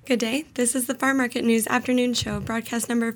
Good day. This is the Farm Market News Afternoon Show, broadcast number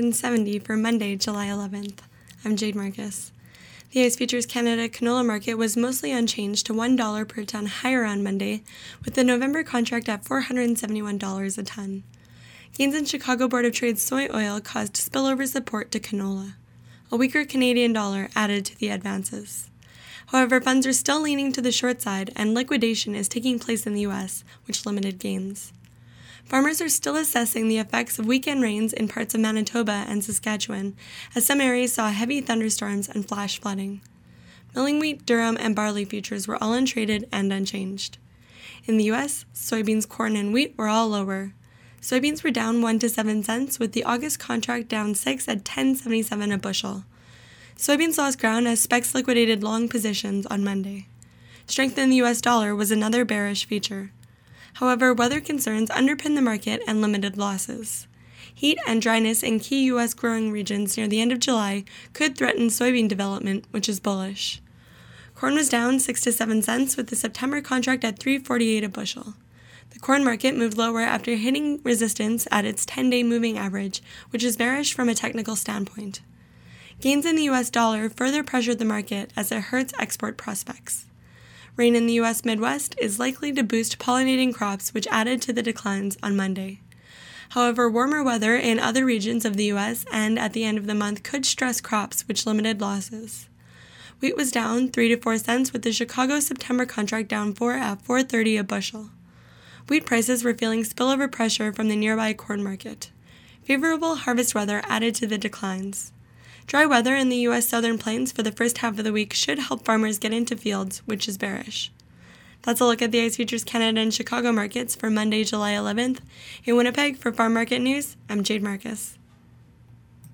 470 for Monday, July 11th. I'm Jade Marcus. The ICE Futures Canada canola market was mostly unchanged to $1 per ton higher on Monday, with the November contract at $471 a ton. Gains in Chicago Board of Trade's soy oil caused spillover support to canola. A weaker Canadian dollar added to the advances. However, funds are still leaning to the short side, and liquidation is taking place in the U.S., which limited gains. Farmers are still assessing the effects of weekend rains in parts of Manitoba and Saskatchewan, as some areas saw heavy thunderstorms and flash flooding. Milling wheat, durum, and barley futures were all untraded and unchanged. In the U.S., soybeans, corn, and wheat were all lower. Soybeans were down 1 to 7 cents, with the August contract down 6 at $10.77 a bushel. Soybeans lost ground as specs liquidated long positions on Monday. Strength in the U.S. dollar was another bearish feature. However, weather concerns underpinned the market and limited losses. Heat and dryness in key U.S. growing regions near the end of July could threaten soybean development, which is bullish. Corn was down 6 to 7 cents, with the September contract at $3.48 a bushel. The corn market moved lower after hitting resistance at its 10-day moving average, which is bearish from a technical standpoint. Gains in the U.S. dollar further pressured the market as it hurts export prospects. Rain in the U.S. Midwest is likely to boost pollinating crops, which added to the declines on Monday. However, warmer weather in other regions of the U.S. and at the end of the month could stress crops, which limited losses. Wheat was down 3 to 4 cents, with the Chicago September contract down 4 at $4.30 a bushel. Wheat prices were feeling spillover pressure from the nearby corn market. Favorable harvest weather added to the declines. Dry weather in the U.S. Southern Plains for the first half of the week should help farmers get into fields, which is bearish. That's a look at the ICE Futures Canada and Chicago markets for Monday, July 11th. In Winnipeg, for Farm Market News, I'm Jade Marcus.